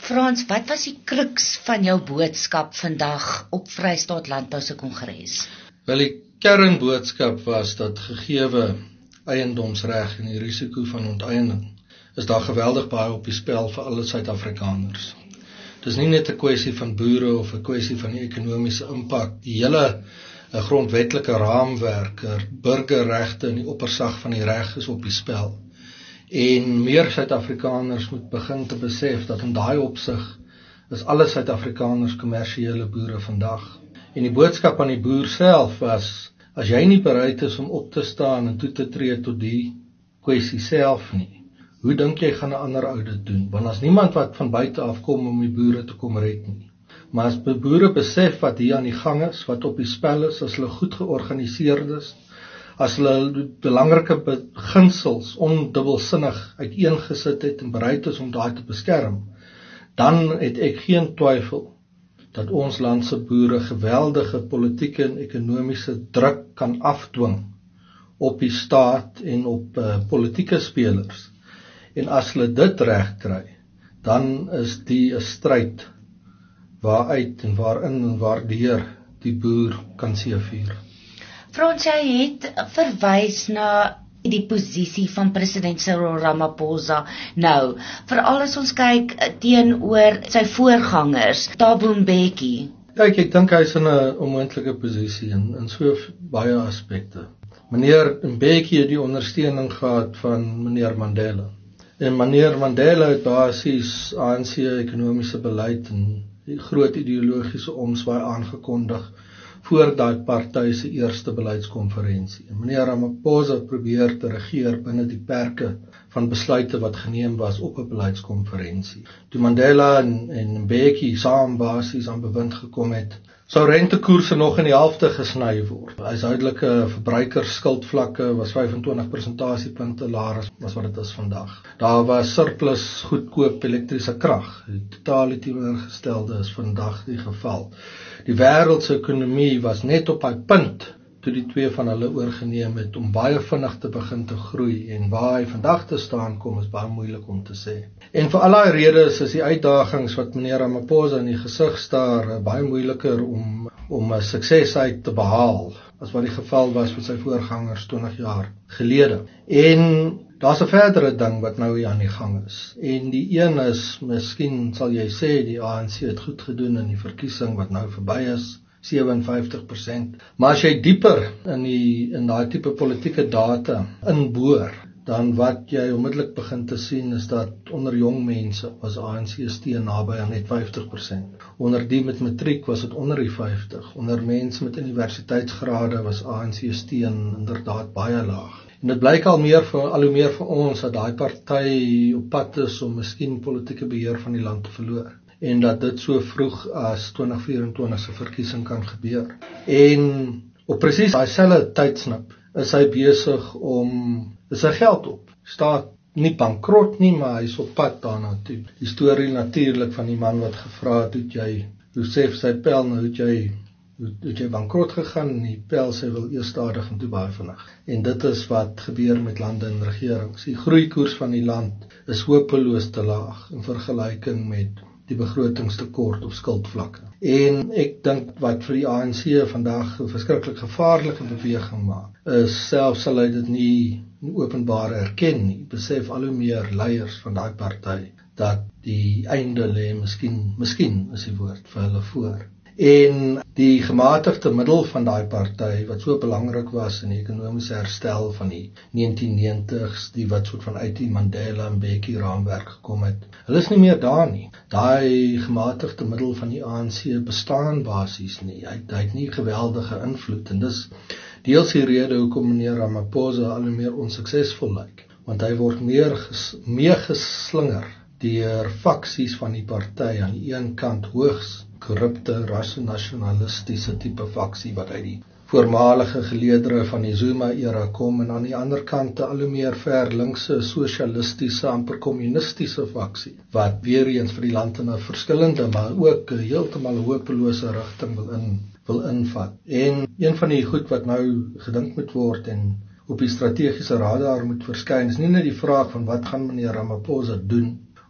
Frans, wat was die kruks van jou boodskap vandag op Vrystaat Landbou se Kongres? Wel, die kernboodskap was dat gegeewe eiendomsreg en die risiko van onteiening, is daar geweldig baie op die spel vir alle Suid-Afrikaners. Dit is nie net 'n kwessie van boere of 'n kwessie van die ekonomiese impak, die hele grondwetlike raamwerk, burgerregte en die oppersag van die reg is op die spel. En meer Suid-Afrikaners moet begin te besef dat in daai opsig is alle Suid-Afrikaners kommersiële boere vandag. En die boodskap aan die boer self was, as jy nie bereid is om op te staan en toe te tree tot die kwessie self nie, hoe dink jy gaan 'n ander ou dit doen? Want as niemand wat van buite af kom om die boere te kom red nie. Maar as boere besef wat hier aan die gang is, wat op die spel is, as hulle goed georganiseerd is, as hulle belangrike beginsels ondubbelsinnig uiteengesit het en bereid is om daai te beskerm, dan het ek geen twyfel dat ons land se boere geweldige politieke en ekonomiese druk kan afdwing op die staat en op politieke spelers. En as hulle dit reg kry, dan is die 'n stryd waaruit en waarin en waardeur die boer kan seëvier. Frans, jy het verwys na die posisie van president Cyril Ramaphosa nou, veral as ons kyk teenoor sy voorgangers, Thabo Mbeki. Kyk, ek dink hy is in 'n onmoontlike posisie in so baie aspekte. Meneer Mbeki het die ondersteuning gehad van meneer Mandela. En meneer Mandela het basies ANC ekonomiese beleid en die groot ideologiese omswaai aangekondig voor daai party se eerste beleidskonferensie. En meneer Ramaphosa probeer te regeer binne die perke van besluite wat geneem was op 'n beleidskonferensie. Toe Mandela en Mbeki saam basies aan bewind gekom het, sou rentekoerse nog in die helfte gesny word. Huishoudelike verbruikerskuldvlakke was 25 persentasiepunte laer as wat dit is vandag. Daar was surplus goedkoop elektriese krag. Die totale teenoorgestelde is vandag die geval. Die wêreldse ekonomie was net op daai punt toe die twee van hulle oorgeneem het om baie vinnig te begin te groei, en waar hy vandag te staan kom is baie moeilik om te sê. En vir al daai redes is die uitdagings wat meneer Ramaphosa in die gesig staar baie moeiliker om 'n sukses uit te behaal as wat die geval was met sy voorgangers 20 jaar gelede. En daar's 'n verdere ding wat nou hier aan die gang is. En die een is, miskien sal jy sê, die ANC het goed gedoen in die verkiesing wat nou verby is, 57%. Maar as jy dieper in daai tipe politieke data inboor, dan wat jy onmiddellik begin te sien is dat onder jong mense was ANC steun naby aan net 50%. Onder die met matriek was dit onder die 50%. Onder mense met universiteitsgrade was ANC steun inderdaad baie laag. En dit blyk al hoe meer vir ons dat daai party op pad is om miskien politieke beheer van die land te verloor. En dat dit so vroeg as 2024 se verkiesing kan gebeur. En op presies daai selfde tydsnip is hy besig om sy geld op. Staat nie bankrot nie, maar hy is op pad daarna toe. Die storie natuurlik van die man wat gevra het, hoe sê sy pel, nou het jy bankrot gegaan, en die pel sê wil eers stadig en toe baie vinnig. En dit is wat gebeur met lande en regerings. Die groeikoers van die land is hopeloos te laag in vergelyking met die begrotingstekort of skuldvlakke. En ek dink wat vir die ANC vandag 'n verskriklik gevaarlike beweging maak, is selfs sal hy dit nie openbaar erken nie, besef al hoe meer leiers van daai party dat die einde lê miskien is die woord vir hulle voor. En die gematigde middel van daai party wat so belangrik was in die ekonomiese herstel van die 1990s, die wat soort van uit die Mandela en Mbeki raamwerk gekom het, hulle is nie meer daar nie. Daai gematigde middel van die ANC bestaan basies nie. Hy het nie geweldige invloed, en dis deels die rede hoekom meneer Ramaphosa al hoe meer onsuksesvol lyk, want hy word meegeslinger deur faksies van die party, aan die een kant hoogs korrupte, nasionalistiese tipe faksie wat uit die voormalige geleedere van die Zuma-era kom, en aan die ander kant al hoe meer ver linkse, sosialistiese, amper kommunistiese faksie, wat weer eens vir die land in 'n verskillende, maar ook heeltemal hopelose rigting wil invat. En een van die goed wat nou gedink moet word en op die strategiese radar moet verskyn, is nie net die vraag van wat gaan meneer Ramaphosa doen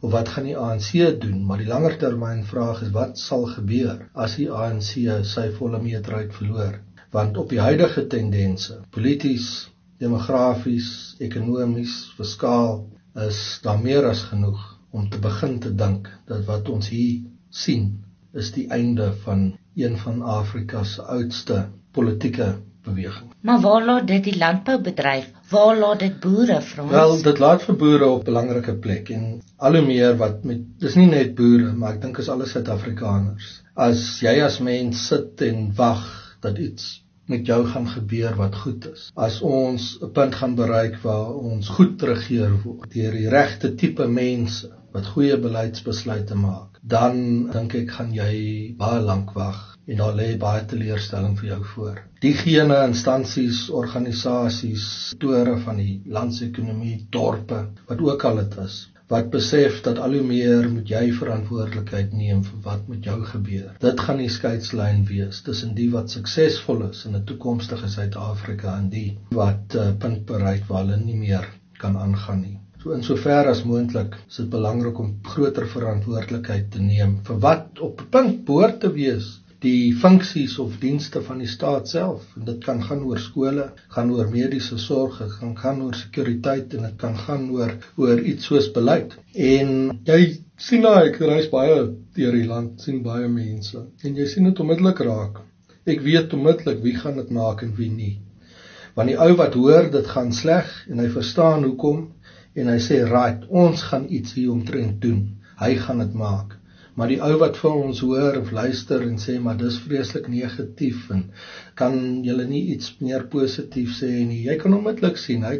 of wat gaan die ANC doen, maar die langer termyn vraag is wat sal gebeur as die ANC sy volle meerderheid verloor? Want op die huidige tendense, polities, demografies, ekonomies, fiskaal, is daar meer as genoeg om te begin te dink dat wat ons hier sien is die einde van een van Afrika's oudste politieke beweging. Maar waar laat dit die landboubedryf? Waar laat dit boere, Frans? Wel, dit laat vir boere op 'n belangrike plek en al hoe meer wat dis nie net boere, maar ek dink is alle Suid-Afrikaners. As jy as mens sit en wag dat iets met jou gaan gebeur wat goed is. As ons 'n punt gaan bereik waar ons goed regeer word deur die regte tipe mense wat goeie beleidsbesluite maak, dan dink ek gaan jy baie lank wag en daar lê baie teleurstelling vir jou voor. Diegene instansies, organisasies, sektore van die landsekonomie, dorpe, wat ook al dit is, wat besef dat al hoe meer moet jy verantwoordelikheid neem vir wat met jou gebeur. Dit gaan die skeidslyn wees tussen die wat suksesvol is in 'n toekomstige Suid-Afrika en die wat punt bereik waar hulle nie meer kan aangaan nie. So in sover as moontlik is dit belangrik om groter verantwoordelikheid te neem vir wat op 'n punt behoort te wees die funksies of dienste van die staat self. En dit kan gaan oor skole, gaan oor mediese sorg, dit kan gaan oor sekuriteit en dit kan gaan oor iets soos beleid. En jy sien ek reis baie deur die land, sien baie mense en jy sien dit onmiddellik raak. Ek weet onmiddellik wie gaan dit maak en wie nie. Want die ou wat hoor dit gaan sleg en hy verstaan hoekom en hy sê right, ons gaan iets hier omtrent doen. Hy gaan dit maak. Maar die ou wat vir ons hoor of luister en sê, maar dis vreeslik negatief en kan julle nie iets meer positief sê nie. Jy kan onmiddellik sien, hy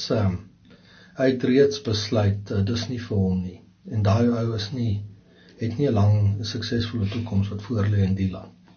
het reeds besluit, dis nie vir hom nie. En daai ou het nie 'n lang suksesvolle toekoms wat voor lê in die land.